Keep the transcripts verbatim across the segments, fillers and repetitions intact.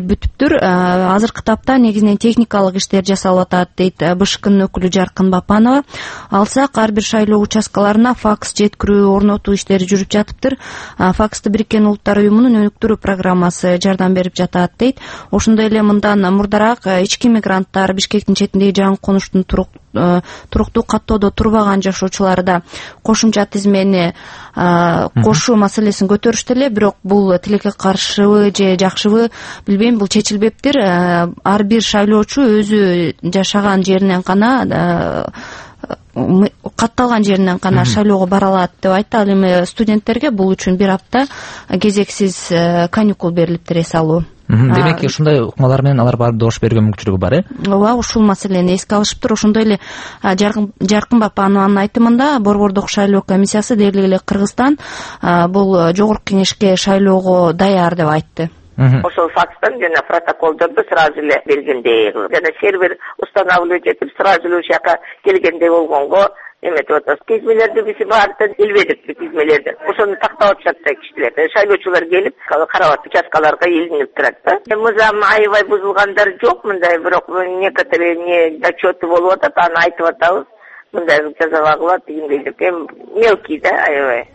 бүтүптүр. Азыркы тапта негизинен техникалык иштер жасалып атат дейт БШКнын өкүлү Жаркын Бапанова. Алсак, ар бир шайлоо участкаларына факс жеткирүү, орнотуу иштери жүрүп жатыптыр. Факсты Бириккен Улуттар уюмунун өнүктүрүү программасы жардам берип жатат дейт. Ошондой эле мындан мурдараак ички мигранттар, Бишкектин четиндеги жаңы конуштун туруктуу каттоодо турбаган жашоочулары да кошумча тизмени кошуу маселесин көтөрүштү эле, бирок бул тилекке каршыбы же жакшыбы билбейм, бул чечилбептир. Ар бир шайлоочу өзү жашаган жеринен гана, катталган жеринен гана шайлоого бара алат деп айтты. Ал эми студенттерге бул үчүн бир апта кезексиз каникул берилиптир, эс алуу. Демек, ушундай ыкмалар менен алар барып добуш берүүгө мүмкүнчүлүгү бар, э? Ооба, ушул маселени эске алышыптыр. Ошондой эле Жаркын Бапанованын айтымында Борбордук шайлоо комиссиясы дээрлик эле Кыргызстан бул жогорку кеңешке шайлоого даяр деп айтты. Ошол факстан жана протоколдорду сразу эле белгиндей, жана сервер устанавливать этип сразу эле ушака келгендей болгонго эметип атабыз. Тизмелерди биз баардыгын билбедик, тизмелерди. Ошону тактап атышат да кишилер. Шайлоочулар келип, карабат участкаларга илинип турат да. Мыйзам аябай бузулгандар жок, мындай бирок некоторые не зачеты болуп атат, аны айтып атабыз. Мындай жазабагыла тигиндей деп, мелкий да, аябай.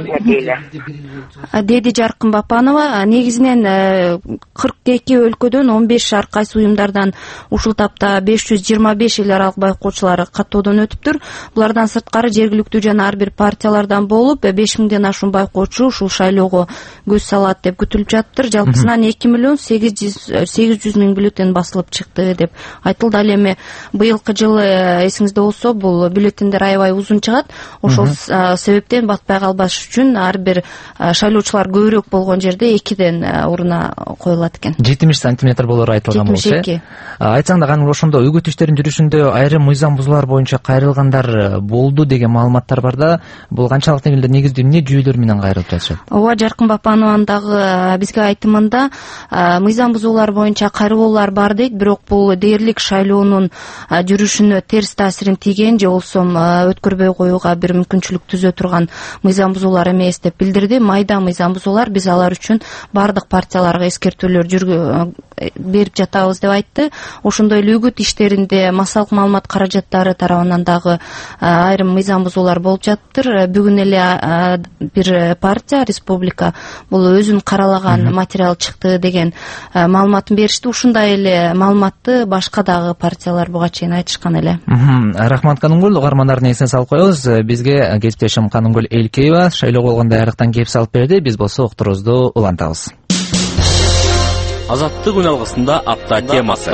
Деди Жаркын Бапанова. Негизинен кырк эки өлкөдөн он беш ар кайсы уюмдардан ушул тапта беш жүз жыйырма беш эл аралык байкоочулар каттоодон өтүптүр. Булардан сырткары жергиликтүү жана ар бир партиялардан болуп беш миңден ашуун байкоочу ушул шайлоого көз салат деп күтүлүп жатыптыр. Жалпысынан эки миллион сегиз жүз миң бюллетень басылып чыкты деп айтылды. Ал эми быйылкы жылы эсиңизде болсо бул бюллетендер аябай узун чыгат. Ошол себептен батпай калбаш үчүн ар бир шайлоочулар көбүрөөк болгон жерде экиден урна коюлат экен. жетимиш сантиметр болор айтылган болчу, э? Айтсаң да, каны ошондо өгөт иштерин жүрүшүндө айрым мыйзам бузуулар боюнча кайрылгандар болду деген маалыматтар бар да, бул канчалык деңгээлде негиздүү эмне жүйөлөр менен кайрылып жатышат? Ооба, Жаркын Бапанованын дагы бизге айтымында мыйзам бузуулар боюнча кайрылуулар бар дейт, бирок бул дээрлик шайлоонун жүрүшүнө терс таасирин тийген же болбосо өткөрбөй коюуга бир мүмкүнчүлүк түзө турган мыйзам бузуулар эмес деп билдирди. Майда мыйзам бузуулар, биз алар үчүн бардык партияларга эскертүүлөр берип жатабыз деп айтты. Ошондой эле үгүт иштеринде массалык маалымат каражаттары тарабынан дагы айрым мыйзам бузуулар болуп жатыптыр. Бүгүн эле бир партия, республика, бул өзүн каралаган материал чыкты деген маалыматын беришти. Ушундай эле маалыматты башка дагы партиялар буга чейин айтышкан эле. Рахмат Канымгүл, угармандардын эсине салып коебуз. Бизге кесиптешим Канымгүл Элкеева шайлоо болгондо аярыктан кеп салып берди. Биз болсо уктуруубузду улантабыз. Азаттык үн алгысында апта темасы.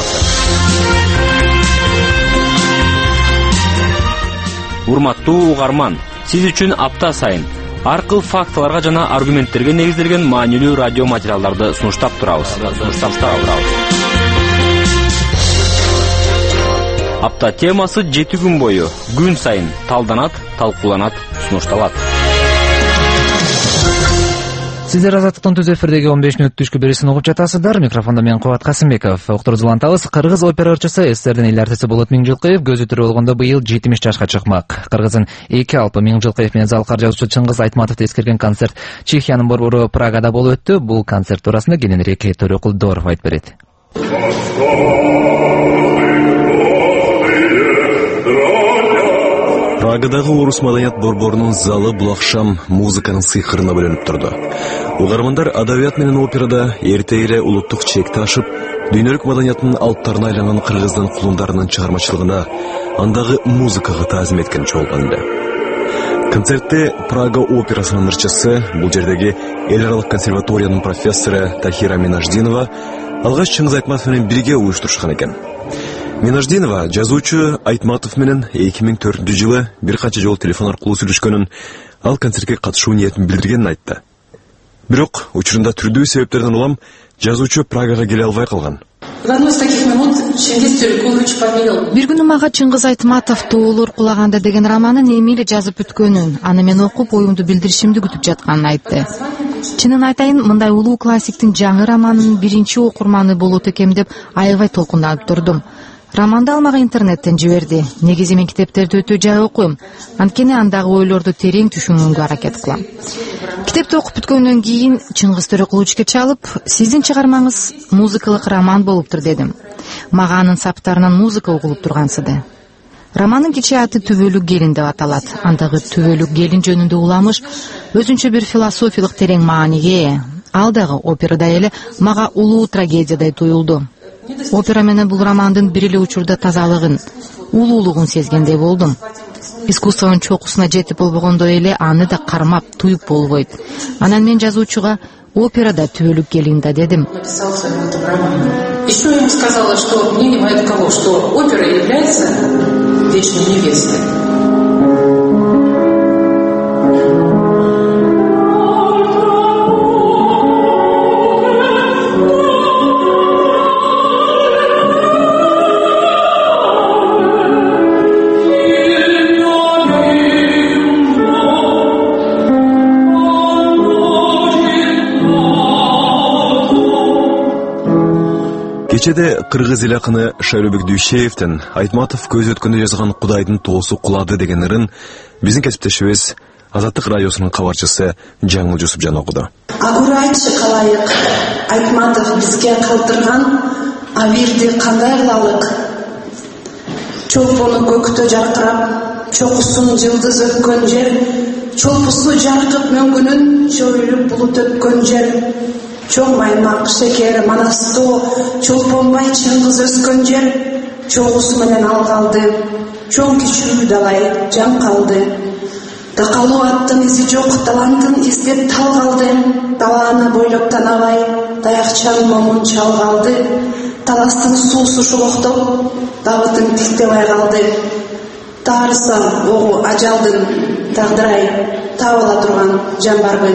Урматтуу угарман, сиз үчүн апта сайын ар кыл фактыларга жана аргументтерге негизделген маанилүү радио материалдарды сунуштап турабыз. Апта темасы жети күн бою күн сайын талданат, талкууланат, сунушталат. Сиздер Азаттыктын түз эфирдеги он беш мүнөт түшкү берүүсүн угуп жатасыздар. Микрофондо мен Кубат Касымбеков. Уктурубузду улантабыз. Кыргыз опера ырчысы СССРдин эл артисти Болот Миңжилкыев көзү тирүү болгондо быйыл жетимиш жашка чыкмак. Кыргыздын эки алпы Миңжилкыев менен залкар жазуучу Чыңгыз Айтматовду эскерген концерт Чехиянын борбору Прагада болуп өттү. Бул концерт туурасында кененирээк Төрөкул Дооров айтып берет. Прагадагы орус маданият борборунун залы бул акшам музыканын сыйкырына бөлөнүп турду. Угармандар адабият менен операда эрте эле улуттук чекти ашып, дүйнөлүк маданияттын алыптарына айланган кыргыздын кулундарынын чыгармачылыгына, андагы музыкага таазим эткен чогулган эле. Концертте Прага операсынын ырчысы, бул жердеги эл аралык консерваториянын профессору Тахира Минаждинова алгач Чыңгыз Айтматов менен бирге уюштурушкан экен. Минаждинова жазуучу Айтматов менен эки миң төртүнчү жылы бир канча жолу телефон аркылуу сүйлөшкөнүн, ал концертке катышуу ниетин билдиргенин айтты. Бирок учурунда түрдүү себептерден улам жазуучу Прагага келе албай калган. Бир күнү мага Чыңгыз Айтматов Тоолор кулаганда деген романын эми эле жазып бүткөнүн, аны мен окуп оюмду билдиришимди күтүп жатканын айтты. Чынын айтайын, мындай улуу классиктин жаңы романынын биринчи окурманы болот экем деп аябай толкунданып турдум. Романды ал мага интернеттен жиберди. Негизи мен китептерди өтө жай окуйм, анткени андагы ойлорду терең түшүнүүгө аракет кылам. Китепти окуп бүткөндөн кийин Чыңгыз Төрөкуловичке чалып, сиздин чыгармаңыз музыкалык роман болуптур дедим. Мага анын саптарынан музыка угулуп тургансыды. Романдын кичи аты Түбөлүк келин деп аталат. Андагы Түбөлүк келин жөнүндө уламыш өзүнчө бир философиялык терең мааниге ээ. Ал дагы операдай эле мага улуу трагедиядай туюлду. Опера менен бул романдын бир эле учурда тазалыгын, улуулугун сезгендей болдум. Искусствонун чокусуна жетип болбогондой эле аны да кармап, туюп болбойт. Анан мен жазуучуга операда Түбөлүк келин да дедим. Еще ему сказала, что мнение мое таково, что опера является вечной невестой. Кечеде кыргыз эл акыны Шайлообек Дүйшеевдин Айтматов көз өткөндө жазган Кудайдын тоосу кулады деген ырын биздин кесиптешибиз Азаттык радиосунун кабарчысы Жаңыл Жусупжан окуду. Агур айтчы калайык, Айтматов бизге калтырган абирди кандай кылалык? Чолпону көктө жаркырап, чокусун жылдыз өткөн жер, чолпусу жаркып мөңгүнүн чөйүлүп булут өткөн жер. Чоң маймак, шекер, манастоо, чолпонбай чыңгыз өскөн жер, чогусу менен ал калды. Чоң кичүү далай жан калды. Дакалуу аттын изи жок, талантын издеп тал калды. Даланы бойлоп танабай, таякчан момун чал калды. Таластын суусу шулоктоп, дабытын тиктебай калды. Таарысам огу ажалдын, тагдырай, табыла турган жан барбы.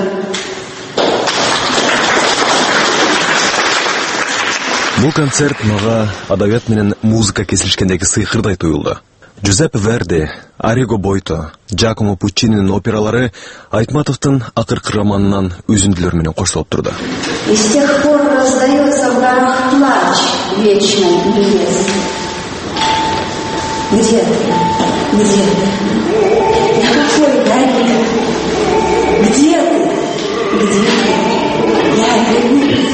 Бул концерт мага адабият менен музыка кесилишкендеги сыйкырдай туюлду. Джузеппе Верди, Arrigo Boito, Giacomo Puccini'нин опералары Айтматовдун акыркы романынан үзүндүлөр менен коштолуп турду. И с тех пор раздается в горах плач вечной невесты. Где ты? Где ты? На какой горе? Где ты? Где ты? Я вернусь.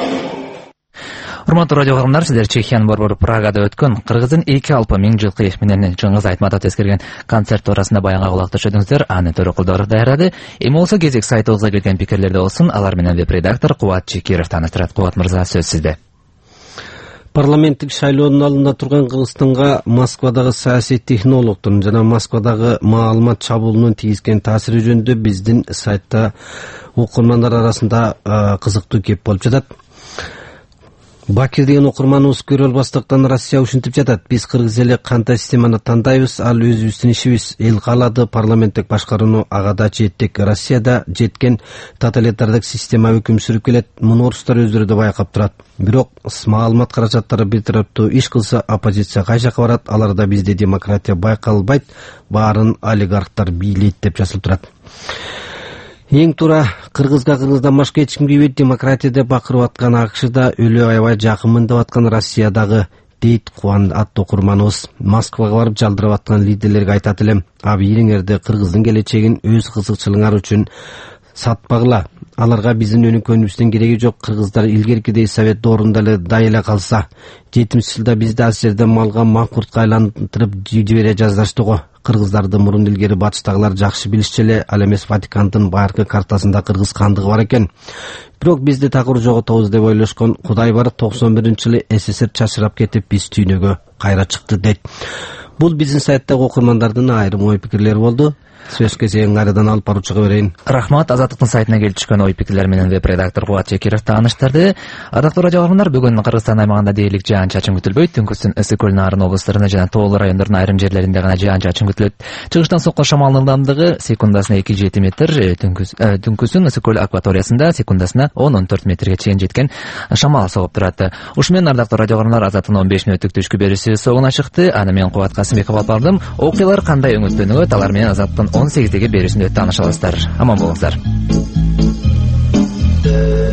Урматтуу радио кагармандар, сиздер Чехиянын борбору Прагада өткөн кыргыздын эки алпа миң жылкы менен Чыңгыз Айтматов тескерген концерт туурасында баянга кулак түшөдүңүздөр. Аны Төрөкулдор даярдады. Эми болсо кезек сайтыбызга келген пикирлерде болсун. Алар менен веб-редактор Кубат Чекиров тааныштырат. Кубат мырза, сөз сизде. Парламенттик шайлоонун алдында турган Кыргызстанга Москвадагы саясий технологдун жана Москвадагы маалымат чабуулунун тийгизген таасири жөнүндө биздин сайтта окурмандар арасында кызыктуу кеп болуп жатат. Бакир деген окурманыбыз көрө албастыктан Россия ушинтип жатат. Биз кыргыз эли кандай системаны тандайбыз, ал өзүбүздүн ишибиз. Эл каалады, парламенттик башкарууну агада жеттик. Россияда жеткен тоталитардык система өкүм сүрүп келет. Муну орустар өздөрү да байкап турат. Бирок маалымат каражаттары бир тараптуу иш кылса, оппозиция кайжакка барат. Аларда бизде демократия байкалбайт, баарын олигархтар бийлейт деп жазылып турат. Эң туура кыргызга кыргыздан башка эч ким кийбейт, демократия деп бакырып аткан АКШда өлө аябай жакынмын деп аткан Россиядагы дейт Кубан аттуу окурманыбыз. Москвага барып жалдырып аткан лидерлерге айтат элем: абийиңерди кыргыздын келечегин өз кызыкчылыгыңар үчүн сатпагыла. Аларга биздин өнүккөнүбүздүн кереги жок. Кыргыздар илгеркидей совет доорунда эле дай эле калса, жетимиш жылда бизди ал жерде малга маңкуртка айлантырып жибере жаздашты го. Кыргыздарды мурун илгери батыштагылар жакшы билишчү эле, ал эмес Ватикандын байыркы картасында кыргыз кандыгы бар экен. Бирок бизди такыр жоготобуз деп ойлошкон. Кудай бар, токсон биринчи жылы СССР чачырап кетип, биз түйнөгө кайра чыкты дейт. Бул биздин сайттагы окурмандардын айрым ой пикирлери болду. Сөз кезегин кайрадан алып баруучуга берейин. Рахмат. Азаттыктын сайтына келип түшкөн ой пикирлер менен веб-редактор Кубат Чекиров тааныштырды. Ардактуу радио кагармандар, бүгүн Кыргызстан аймагында дээрлик жаан-чачын күтүлбөйт. Түнкүсүн ысык көл нарын облустарында жана тоолуу райондордун айрым жерлеринде гана жаан-чачын күтүлөт. Чыгыштан соккон шамалдын ылдамдыгы секундасына эки жети метр, түнкүсүн ысык көл акваториясында секундасына он он төрт метрге чейин жеткен шамал согуп турат. Ушу менен ардактуу радио кагармандар, Азаттыктын он беш мүнөттүк түшкү берүүсү соңуна чыкты. Аны мен Кубат Касымбеков алып бардым. Окуялар кандай өңүттөнөт, алар менен Азаттыктын он сегиздеги берүүсүндө тааныша аласыздар. Аман болуңуздар.